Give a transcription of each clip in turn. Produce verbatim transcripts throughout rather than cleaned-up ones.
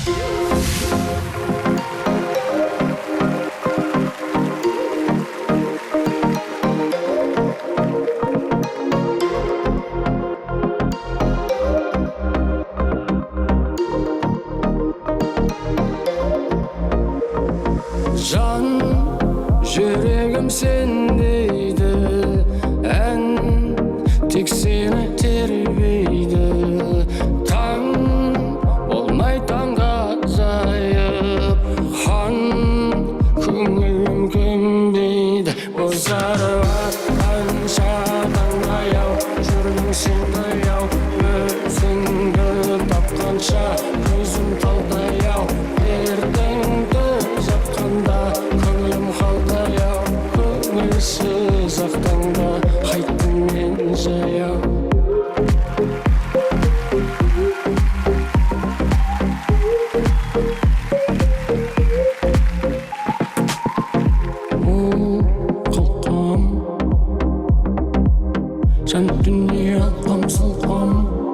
Can yüreğim sendeydi, en tek seni terbiydi. Tan olmay tanga zayıp, han köngülüm kömbeydi. Bozarı attan şadan ayav, жүрдің сенді яу, өзіңді тапқанша көзім талдаяу. Ертеңді жатқанда көңілім қалтаяу, көңілсіз ақтаңда қайттым мен жаяу. Жан дүние алқам-салқам,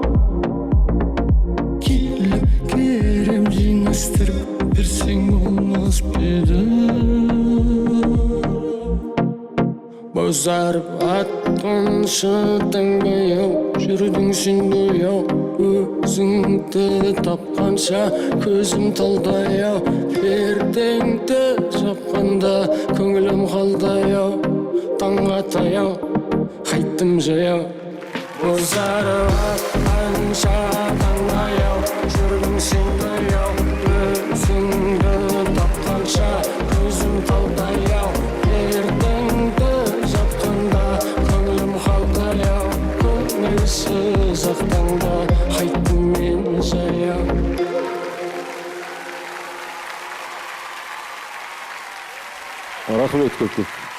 келіп керем жинастырып берсең болмас беді. Бозарып атқан шатаң баяу, жүрдің сен бояу, өзіңді тапқанша көзім талдаяу. Ертеңді жапқанда көңілім қалдаяу, таңға таяу қайттым жаяу. Бозарып атқан шатаң аяу, жүрдің сен бояу, өзіңді тапқанша көзім талдаяу. Ертеңді жатқанда көңілім қалтаяу, көңілсіз ақтаңда қайттым мен жаяу. Рахмет көп көп.